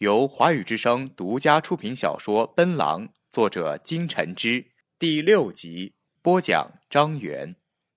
由华语之声独家出品小说《奔狼》，作者金晨之，第6集，播讲张元。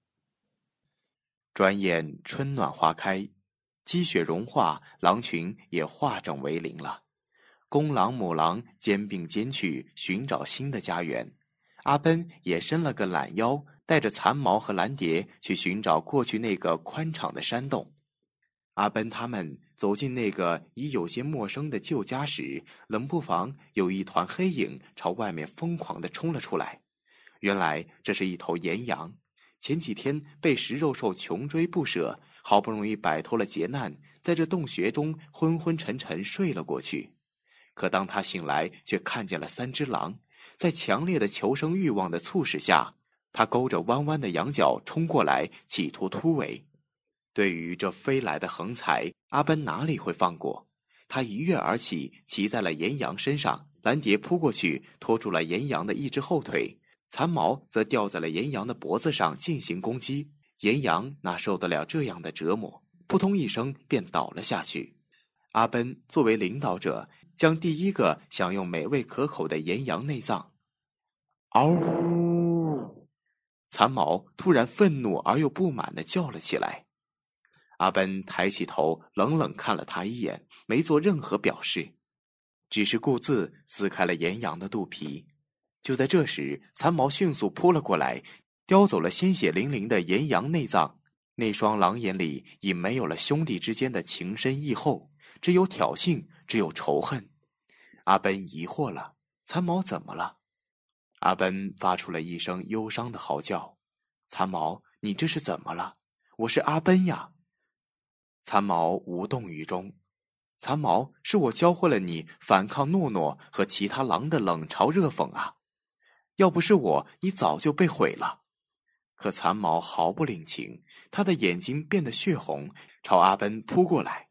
转眼春暖花开，积雪融化，狼群也化整为零了。公狼母狼肩并肩去寻找新的家园。阿奔也伸了个懒腰，带着残毛和蓝蝶去寻找过去那个宽敞的山洞。阿奔他们走进那个已有些陌生的旧家时，冷不防有一团黑影朝外面疯狂地冲了出来。原来这是一头岩羊，前几天被食肉兽穷追不舍，好不容易摆脱了劫难，在这洞穴中昏昏沉沉睡了过去。可当他醒来，却看见了3只狼，在强烈的求生欲望的促使下，他勾着弯弯的羊角冲过来，企图突围。对于这飞来的横财，阿奔哪里会放过？他一跃而起，骑在了岩羊身上，蓝蝶扑过去，拖住了岩羊的一只后腿，残毛则吊在了岩羊的脖子上进行攻击。岩羊哪受得了这样的折磨，扑通一声便倒了下去。阿奔作为领导者，将第一个享用美味可口的岩羊内脏。嗷呜！残毛突然愤怒而又不满地叫了起来。阿奔抬起头，冷冷看了他一眼，没做任何表示，只是顾自撕开了岩羊的肚皮。就在这时，残毛迅速扑了过来，叼走了鲜血淋淋的岩羊内脏。那双狼眼里已没有了兄弟之间的情深义厚，只有挑衅，只有仇恨。阿奔疑惑了，残毛怎么了？阿奔发出了一声忧伤的嚎叫。残毛，你这是怎么了？我是阿奔呀。残毛无动于衷。残毛，是我教会了你反抗诺诺和其他狼的冷嘲热讽啊！要不是我，你早就被毁了。可残毛毫不领情，他的眼睛变得血红，朝阿奔扑过来。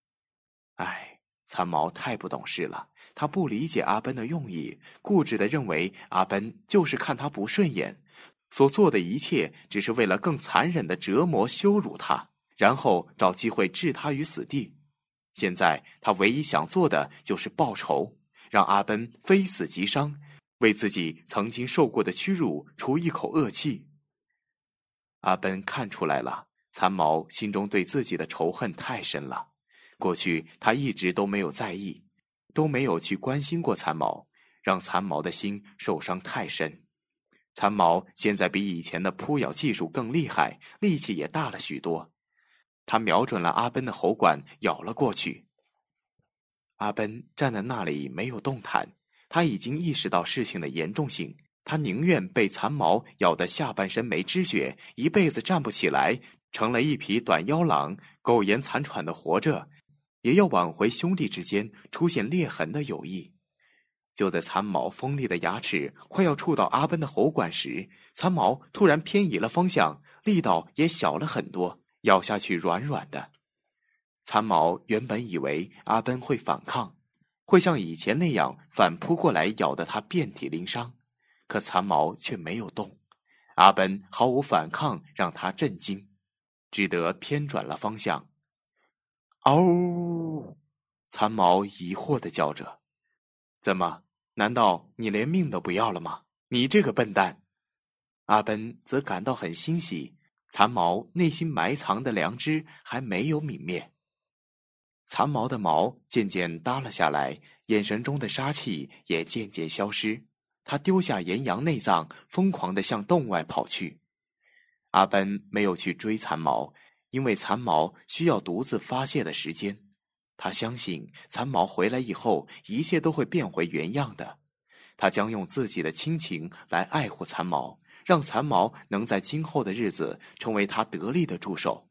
残毛太不懂事了，他不理解阿奔的用意，固执地认为阿奔就是看他不顺眼，所做的一切只是为了更残忍地折磨羞辱他，然后找机会置他于死地。现在他唯一想做的就是报仇，让阿奔非死即伤，为自己曾经受过的屈辱出一口恶气。阿奔看出来了，残毛心中对自己的仇恨太深了。过去他一直都没有在意，都没有去关心过残毛，让残毛的心受伤太深。残毛现在比以前的扑咬技术更厉害，力气也大了许多。他瞄准了阿奔的喉管，咬了过去。阿奔站在那里没有动弹，他已经意识到事情的严重性，他宁愿被残毛咬得下半身没知觉，一辈子站不起来，成了一匹短腰狼，苟延残喘地活着，也要挽回兄弟之间出现裂痕的友谊。就在残毛锋利的牙齿快要触到阿奔的喉管时，残毛突然偏移了方向，力道也小了很多，咬下去软软的。残毛原本以为阿奔会反抗，会像以前那样反扑过来咬得他遍体鳞伤，可残毛却没有动。阿奔毫无反抗，让他震惊，只得偏转了方向。嗷呜！残毛疑惑地叫着。怎么，难道你连命都不要了吗？你这个笨蛋！阿奔则感到很欣喜，残毛内心埋藏的良知还没有泯灭。残毛的毛渐渐耷了下来，眼神中的杀气也渐渐消失。他丢下岩羊内脏，疯狂地向洞外跑去。阿奔没有去追残毛，因为残毛需要独自发泄的时间。他相信残毛回来以后，一切都会变回原样的。他将用自己的亲情来爱护残毛，让残毛能在今后的日子成为他得力的助手。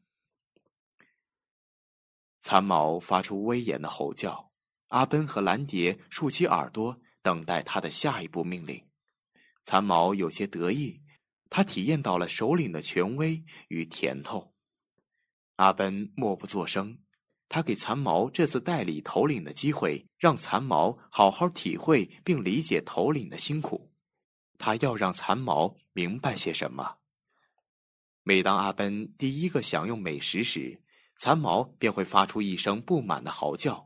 残毛发出威严的吼叫，阿奔和蓝蝶竖起耳朵，等待他的下一步命令。残毛有些得意，他体验到了首领的权威与甜头。阿奔默不作声，他给残毛这次代理头领的机会，让残毛好好体会并理解头领的辛苦。他要让残毛明白些什么。每当阿奔第一个享用美食时，残毛便会发出一声不满的嚎叫。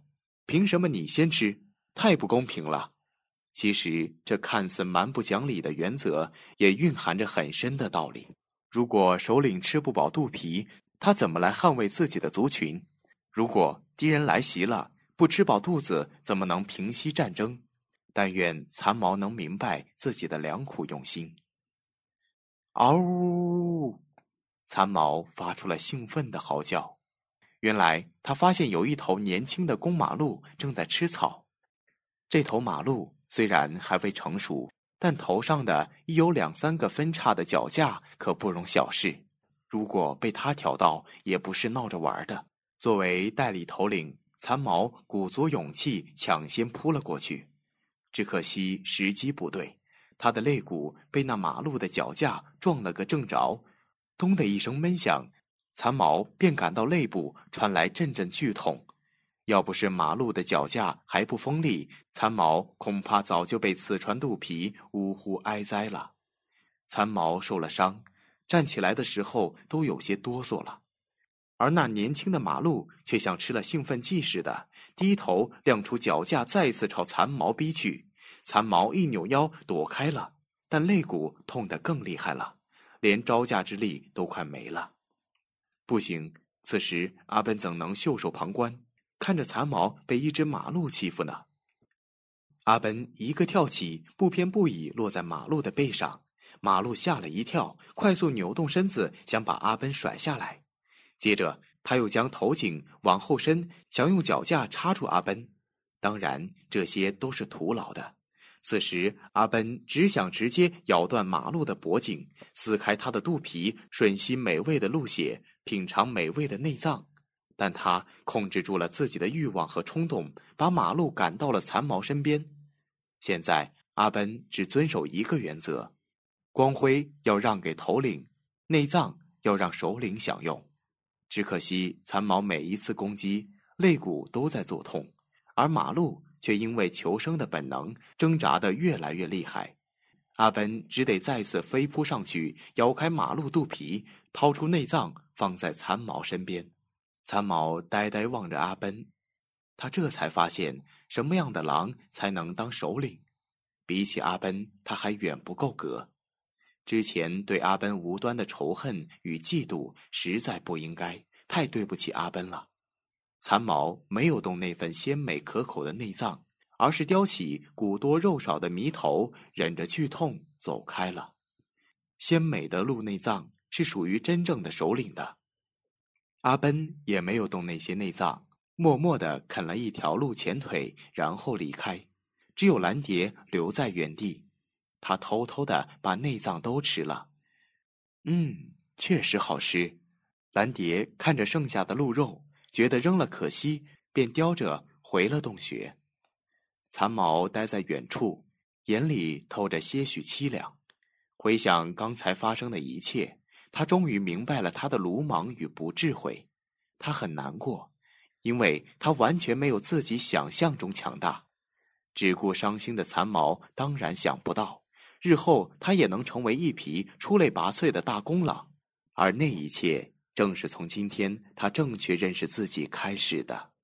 凭什么你先吃？太不公平了。其实这看似蛮不讲理的原则，也蕴含着很深的道理。如果首领吃不饱肚皮，他怎么来捍卫自己的族群？如果敌人来袭了，不吃饱肚子，怎么能平息战争？但愿残毛能明白自己的良苦用心。嗷呜！残毛发出了兴奋的嚎叫。原来他发现有一头年轻的公马鹿正在吃草。这头马鹿虽然还未成熟，但头上的已有2-3个分叉的脚架可不容小视。如果被他挑到，也不是闹着玩的。作为代理头领，残毛鼓足勇气抢先扑了过去。只可惜时机不对，他的肋骨被那马鹿的脚架撞了个正着，咚的一声闷响，残毛便感到肋部传来阵阵剧痛。要不是马鹿的脚架还不锋利，残毛恐怕早就被刺穿肚皮，呜呼哀哉了。残毛受了伤，站起来的时候都有些哆嗦了。而那年轻的马鹿却像吃了兴奋剂似的，低头亮出脚架，再次朝残毛逼去。残毛一扭腰躲开了，但肋骨痛得更厉害了，连招架之力都快没了。不行，此时阿奔怎能袖手旁观，看着残毛被一只马鹿欺负呢？阿奔一个跳起，不偏不倚落在马鹿的背上。马鹿吓了一跳，快速扭动身子，想把阿奔甩下来。接着他又将头颈往后伸，想用脚架插住阿奔。当然这些都是徒劳的。此时阿奔只想直接咬断马鹿的脖颈，撕开他的肚皮，吮吸美味的鹿血，品尝美味的内脏。但他控制住了自己的欲望和冲动，把马鹿赶到了残毛身边。现在阿奔只遵守一个原则：光辉要让给头领，内脏要让首领享用。只可惜残毛每一次攻击，肋骨都在作痛，而马鹿却因为求生的本能，挣扎得越来越厉害。阿奔只得再次飞扑上去，咬开马鹿肚皮，掏出内脏放在残毛身边。残毛呆呆望着阿奔，他这才发现什么样的狼才能当首领。比起阿奔，他还远不够格。之前对阿奔无端的仇恨与嫉妒实在不应该，太对不起阿奔了。残毛没有动那份鲜美可口的内脏，而是叼起骨多肉少的猕头，忍着剧痛走开了。鲜美的鹿内脏是属于真正的首领的。阿奔也没有动那些内脏，默默地啃了一条鹿前腿，然后离开。只有蓝蝶留在原地，他偷偷地把内脏都吃了。确实好吃。蓝蝶看着剩下的鹿肉，觉得扔了可惜，便叼着回了洞穴。残毛待在远处，眼里透着些许凄凉。回想刚才发生的一切，他终于明白了他的鲁莽与不智慧。他很难过，因为他完全没有自己想象中强大。只顾伤心的残毛当然想不到，日后他也能成为一匹出类拔萃的大公狼。而那一切正是从今天他正确认识自己开始的。